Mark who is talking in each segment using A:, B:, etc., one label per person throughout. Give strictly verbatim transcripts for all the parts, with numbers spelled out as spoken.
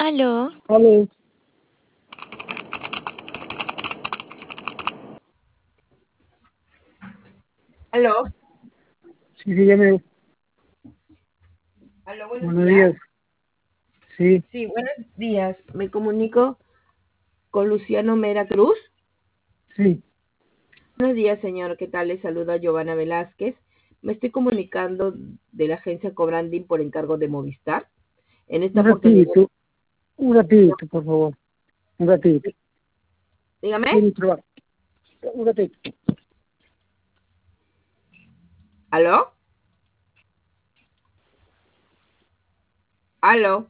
A: Aló,
B: Vale,
C: Aló,
B: sí, dígame,
C: aló, buenos
B: buenos
C: días.
B: días. Sí,
C: Sí, buenos días. Me comunico con Luciano Mera Cruz.
B: sí,
C: Buenos días, señor. ¿Qué tal? Le saluda Giovanna Velázquez. Me estoy comunicando de la agencia Cobranding por encargo de Movistar. En esta
B: un
C: oportunidad,
B: ratito, un ratito, por favor, un ratito.
C: dígame.
B: Estoy en mi trabajo. Un ratito.
C: ¿Aló? ¿Aló?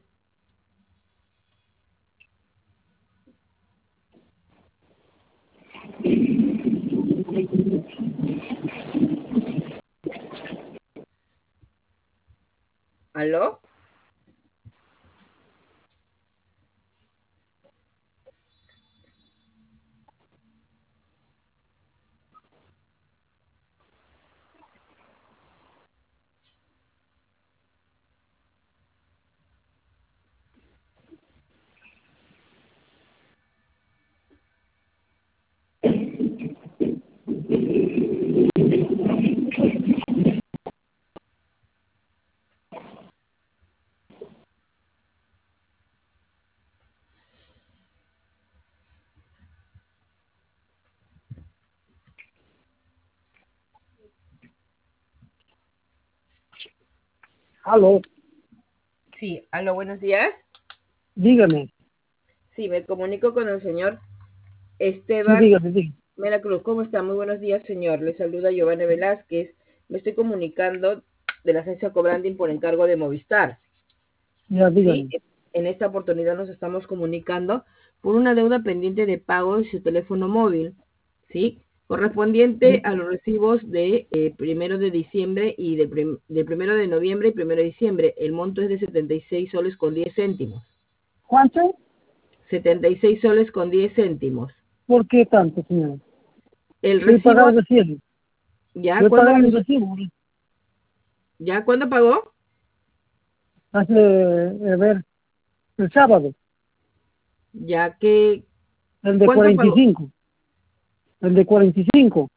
C: ¿Aló?
B: Aló,
C: Sí, aló, buenos días.
B: dígame,
C: Sí, me comunico con el señor
B: sí,
C: Esteban
B: dígame, dígame.
C: Mera Cruz. ¿Cómo está? Muy buenos días, señor. Le saluda Giovanna Velázquez. Me estoy comunicando de la agencia Cobranding por encargo de Movistar.
B: Ya,
C: Sí,
B: dígame.
C: en esta oportunidad nos estamos comunicando por una deuda pendiente de pago en su teléfono móvil, ¿sí? Correspondiente a los recibos de eh, primero de diciembre y de, prim de primero de noviembre y primero de diciembre. El monto es de setenta y seis soles con diez céntimos.
B: ¿Cuánto?
C: setenta y seis soles con diez céntimos.
B: ¿Por qué tanto, señor?
C: El
B: Yo he pagado
C: recibo,
B: el recibo.
C: ¿ya
B: Yo he
C: cuándo,
B: pagado el recibo.
C: ya cuándo pagó?
B: Hace, a ver, el sábado,
C: Ya que,
B: el de
C: ¿cuánto
B: cuarenta y
C: pagó?
B: cinco, el de cuarenta y cinco.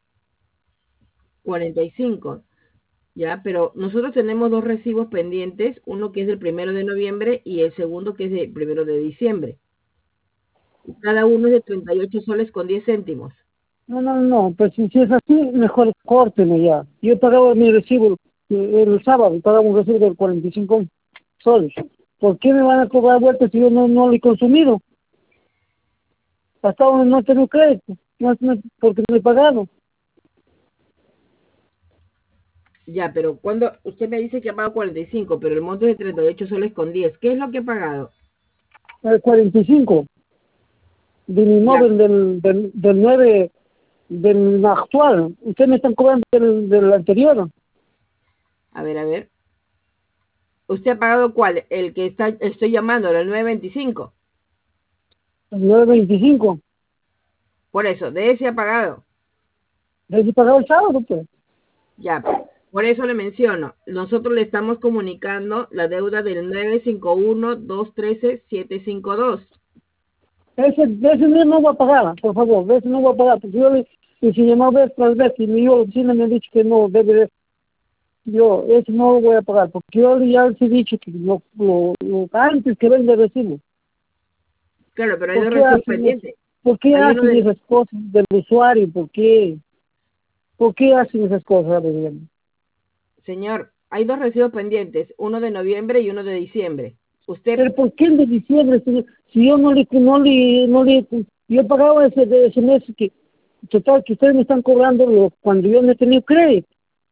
C: cuarenta y cinco. Ya, pero nosotros tenemos dos recibos pendientes, uno que es del primero de noviembre y el segundo que es del primero de diciembre. Y cada uno es de treinta y ocho soles con diez céntimos.
B: No, no, no, pues si, si es así, mejor córteme ya. Yo he pagado mi recibo eh, el sábado, he pagado un recibo de cuarenta y cinco soles. ¿Por qué me van a cobrar vueltas si yo no, no lo he consumido? Hasta ahora no tengo crédito, no, no, porque no he pagado.
C: Ya, pero cuando usted me dice que ha pagado cuarenta y cinco, pero el monto es de treinta y ocho soles con diez, ¿qué es lo que ha pagado?
B: El cuarenta y cinco de mi
C: Ya,
B: móvil del, del, del nueve del actual. Ustedes me están cobrando del, del anterior,
C: a ver, a ver. ¿Usted ha pagado cuál? El que está, estoy llamando, el nueve veinticinco.
B: el nueve veinticinco.
C: Por eso, de ese ha pagado.
B: He pagado el sábado, pues.
C: Ya, por eso le menciono, nosotros le estamos comunicando la deuda del nueve cinco uno dos uno tres siete cinco dos.
B: Ese, de ese mes no voy a pagar, por favor, de ese no voy a pagar, porque yo le, y si llamó vez tras vez, y mi yo a la oficina me ha dicho que no debe de, yo ese no lo voy a pagar, porque yo ya les he dicho que lo, lo, lo antes que venga recibo.
C: Claro, pero hay
B: ¿Por
C: dos
B: qué
C: recibos
B: hacen eso?
C: pendientes.
B: ¿Por qué
C: Hay uno
B: hacen
C: del,
B: esas cosas del usuario? ¿Por qué? ¿Por qué hacen esas cosas? A ver, dígame.
C: señor, hay dos recibos pendientes, uno de noviembre y uno de diciembre. Usted,
B: Pero ¿por qué el de diciembre? Si, si yo no le, no le, no le, yo pagaba ese, de ese mes que, total, que ustedes me están cobrando lo- cuando yo no he tenido crédito.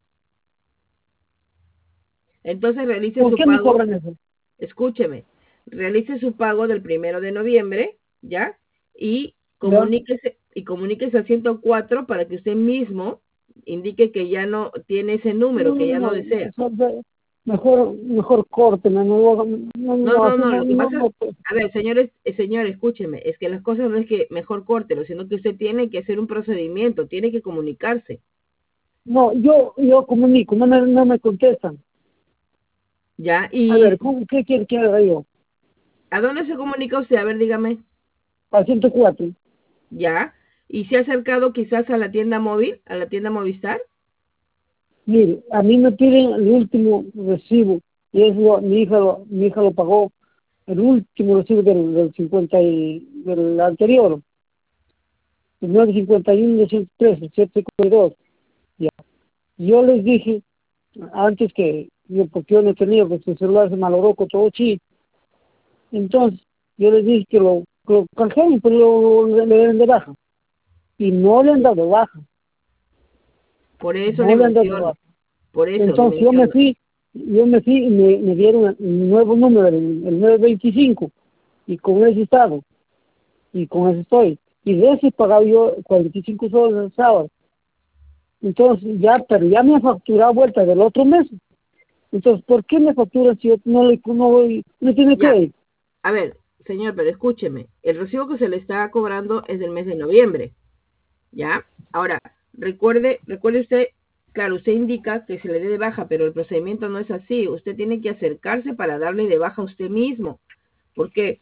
C: entonces realice
B: ¿Por
C: su
B: qué me
C: pago,
B: cobran eso?
C: escúcheme, realice su pago del primero de noviembre, ¿ya? Y
B: ¿Ya?
C: comuníquese, y comuníquese a ciento cuatro para que usted mismo indique que ya no tiene ese número,
B: No,
C: que
B: no,
C: ya no
B: no,
C: desea.
B: eso de- mejor, mejor córteme, no, no, no,
C: No,
B: no,
C: no,
B: así
C: no,
B: no,
C: lo que
B: no,
C: pasa,
B: no, pues.
C: a ver, señores, eh, señor, escúcheme, es que las cosas no es que mejor córtelo, sino que usted tiene que hacer un procedimiento, tiene que comunicarse,
B: No, yo, yo comunico, no me, no me contestan.
C: ¿ya?
B: A ver,
C: Y,
B: ¿cómo, qué quiere que haga yo?
C: ¿A dónde se comunica usted? A ver, dígame.
B: Al ciento cuatro.
C: Ya. ¿Y se ha acercado quizás a la tienda móvil, a la tienda Movistar?
B: Mire, a mí me piden el último recibo, y eso mi hija lo, mi hija lo pagó, el último recibo del, del cincuenta y del anterior, el nueve cincuenta y uno de ciento trece, ciento cincuenta y dos. Ya. Yo les dije, antes que yo, porque yo no tenía, porque el celular se malogró con todo chi, entonces yo les dije que lo, que lo cancelen, pero lo, lo- le den de baja. Y no le han dado baja,
C: Por eso le
B: no le han dado
C: menciono.
B: baja.
C: Por eso le
B: Entonces yo me
C: menciono.
B: fui, yo me fui y me, me dieron un nuevo número, el, el nueve veinticinco, y con ese estado, y con ese estoy. Y de ese he pagado yo cuarenta y cinco soles el sábado. Entonces ya, pero ya me ha facturado vuelta del otro mes. Entonces, ¿por qué me facturan si yo no le no voy, no tiene
C: Ya.
B: crédito?
C: A ver, señor, pero escúcheme. El recibo que se le está cobrando es del mes de noviembre. ¿Ya? Ahora, recuerde, recuerde usted, claro, usted indica que se le dé de baja, pero el procedimiento no es así. Usted tiene que acercarse para darle de baja a usted mismo. Porque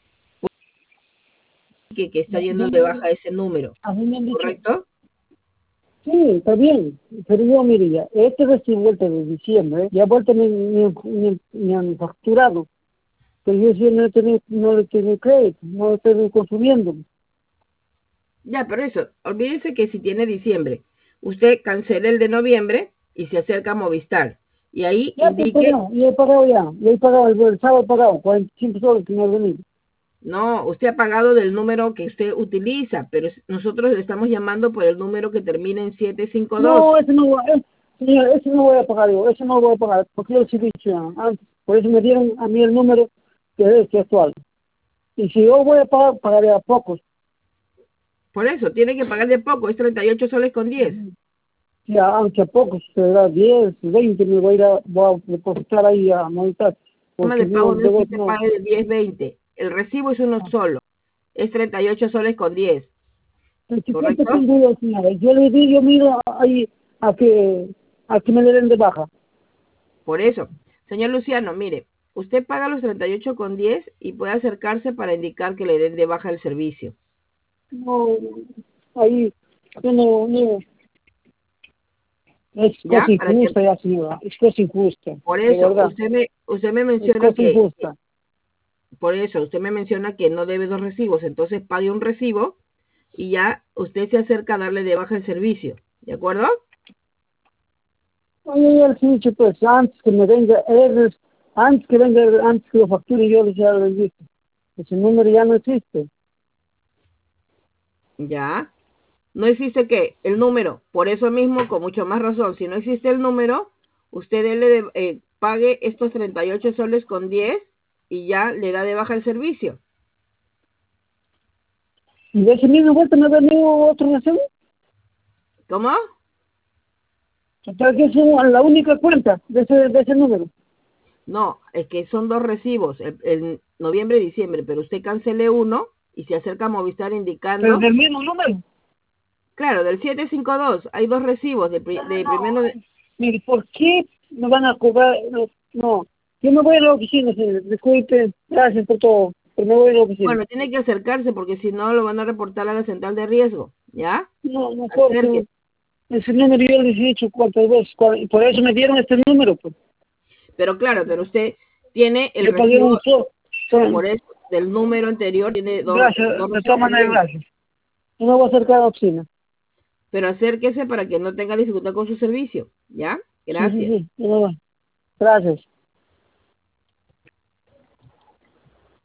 C: que, que está yendo de baja ese número,
B: A mí me han dicho,
C: ¿correcto?
B: sí, está bien, pero yo, mire, ya, este recibo vuelta de diciembre, ya vuelta me, me, me- me han facturado, pero yo sí no, he tenido, no le tengo crédito, no lo estoy consumiendo.
C: Ya, pero eso, olvídese que si tiene diciembre, usted cancela el de noviembre y se acerca a Movistar. Y ahí
B: Ya te he
C: indique,
B: pagado, ya he pagado ya, ya he pagado, el, el sábado he pagado, cuarenta y cinco soles que me ha venido.
C: no, usted ha pagado del número que usted utiliza, pero nosotros le estamos llamando por el número que termina en siete cinco dos.
B: No, ese no, voy- eh, señor, ese no voy a pagar yo, ese no lo voy a pagar, porque yo les he dicho ya antes, por eso me dieron a mí el número que es que actual. Y si yo voy a pagar, pagaré a pocos.
C: Por eso, tiene que pagar de poco, es treinta y ocho soles con diez.
B: Si a- aunque a pocos, se da diez, veinte, me voy a ir a, voy a depositar ahí a Movistar,
C: El sistema
B: porque
C: de
B: no,
C: pago no es que
B: debo,
C: se
B: no.
C: pague de diez veinte. El recibo es uno solo, es treinta y ocho soles con diez,
B: El cincuenta
C: ¿correcto?
B: tengo yo, señora, yo le digo, yo miro ahí a que, a que me le den de baja.
C: Por eso, señor Luciano, mire, usted paga los treinta y ocho con diez y puede acercarse para indicar que le den de baja el servicio.
B: No, ahí, yo no, no, es
C: ¿Ya?
B: cosa
C: Para que,
B: injusta ya, señora, es cosa injusta,
C: por
B: de
C: eso,
B: verdad,
C: usted me, usted me
B: es
C: menciona
B: cosa
C: que,
B: injusta.
C: por eso, usted me menciona que no debe dos recibos, entonces pague un recibo y ya usted se acerca a darle de baja el servicio. ¿De acuerdo?
B: Oye, ya les he dicho, pues, antes que me venga, él, antes que venga, antes que lo facture, yo les ya les dije, ese número ya no existe.
C: Ya. No existe que el número, por eso mismo, con mucho más razón, si no existe el número, usted le eh, pague estos treinta y ocho soles con diez y ya le da de baja el servicio.
B: Y de ese mismo vuelta me ha venido otro recibo.
C: ¿Cómo?
B: Entonces, que es la única cuenta de ese, de ese número.
C: No, es que son dos recibos, el, el noviembre y diciembre, pero usted cancele uno y se acerca a Movistar
B: Pero
C: indicando,
B: del mismo número.
C: claro, del setecientos cincuenta y dos hay dos recibos de, pri- de primero de,
B: Mire, ¿por qué me van a cobrar? No, no. Yo me voy a la oficina, señor. Disculpe, gracias por todo, pero me voy a la oficina.
C: bueno, tiene que acercarse porque si no lo van a reportar a la central de riesgo, ¿ya?
B: No, mejor
C: Acérquese.
B: que ese número yo les he dicho cuántas veces, cua- y por eso me dieron este número, pues.
C: Pero claro, pero usted tiene el
B: Yo pagué un
C: recibo,
B: solo. Son-
C: por eso, del número anterior, tiene dos,
B: Gracias,
C: dos
B: de todas
C: recibos
B: maneras,
C: pendientes.
B: gracias. Yo me voy a acercar a la oficina.
C: Pero acérquese para que no tenga dificultad con su servicio, ¿ya?
B: Sí, sí,
C: Gracias.
B: sí. Yo me voy. Gracias.